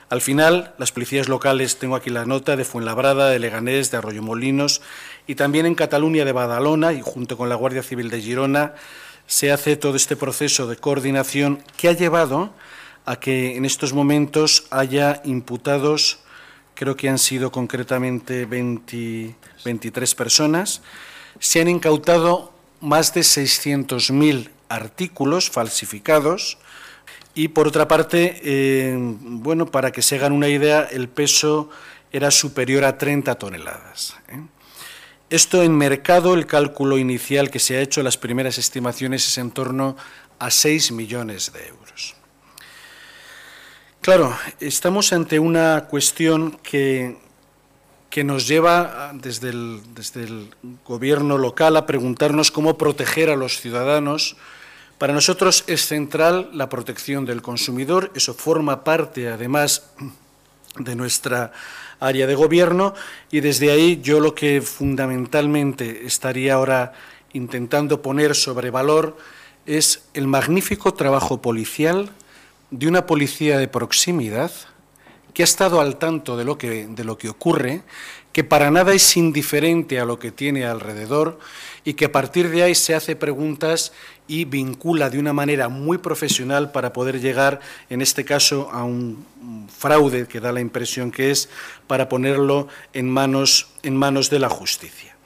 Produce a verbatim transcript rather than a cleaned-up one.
Al final, las policías locales, tengo aquí la nota, de Fuenlabrada, de Leganés, de Arroyomolinos y también en Cataluña de Badalona y junto con la Guardia Civil de Girona se hace todo este proceso de coordinación que ha llevado a que en estos momentos haya imputados, creo que han sido concretamente veinte, veintitrés personas, se han incautado más de seiscientos mil artículos falsificados. Y, por otra parte, eh, bueno, para que se hagan una idea, el peso era superior a treinta toneladas. ¿eh? Esto en mercado, el cálculo inicial que se ha hecho, las primeras estimaciones, es en torno a seis millones de euros. Claro, estamos ante una cuestión que, que nos lleva desde el, desde el gobierno local a preguntarnos cómo proteger a los ciudadanos. Para nosotros es central la protección del consumidor, eso forma parte, además, de nuestra área de gobierno y desde ahí yo lo que fundamentalmente estaría ahora intentando poner sobre valor es el magnífico trabajo policial de una policía de proximidad que ha estado al tanto de lo que, de lo que ocurre, que para nada es indiferente a lo que tiene alrededor y que a partir de ahí se hace preguntas y vincula de una manera muy profesional para poder llegar, en este caso, a un fraude que da la impresión que es, para ponerlo en manos, en manos de la justicia.